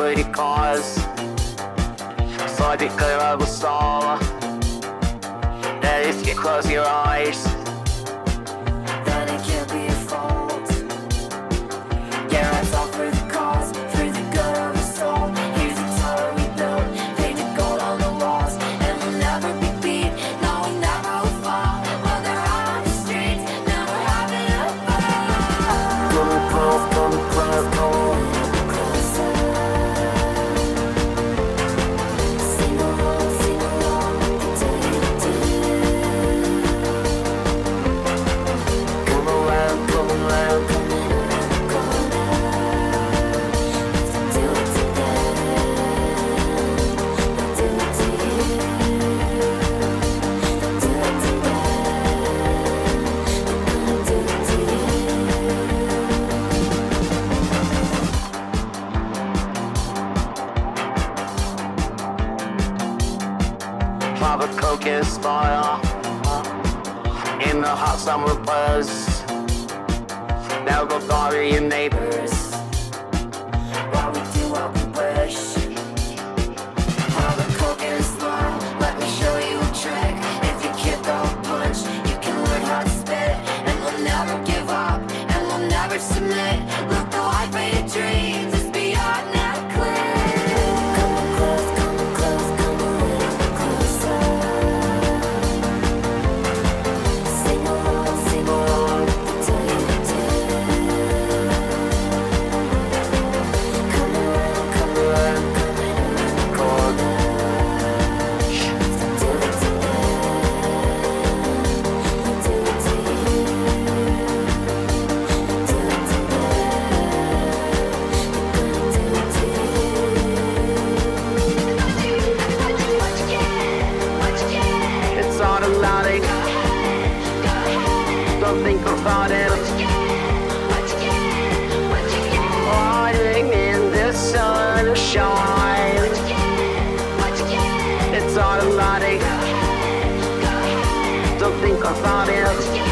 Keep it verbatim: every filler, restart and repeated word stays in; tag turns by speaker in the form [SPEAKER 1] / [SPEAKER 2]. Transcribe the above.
[SPEAKER 1] pretty cars, so I declare I was all. And if you close your eyes,
[SPEAKER 2] then it can't be your fault. Yeah, it's all for the cause, for the good of us all. Here's the tower we built, painted gold on the walls, and we'll never be beat. No, we never will fall. While they're out on the streets, never having a fight.
[SPEAKER 1] Coming close, coming close, coming.
[SPEAKER 2] Closer. Sing along, sing along with the day-to-day.
[SPEAKER 1] Come around, come around, come
[SPEAKER 2] Coming around the corner. Let's do it together. Let's do it together. Let's do it together. We're gonna do it together.
[SPEAKER 1] Pop a Coke and smile in the hot summer buzz. Now go bother your neighbors.
[SPEAKER 2] While we do what we wish. Have a Coke and a smile. Let me show you a trick. If you can't throw a punch, you can learn how to spit. And we'll never give up, and we'll never submit. Look, the life of your dreams is beyond that cliff. Come close, come close, come a little closer. Sing along, sing along with the day-to-day. Come around, come around, coming around the corner. Do it together. Do it together. Do it together. We're gonna do it together.
[SPEAKER 1] It's automatic. Don't think about it. Riding in the sunshine. It's automatic. Don't think about it.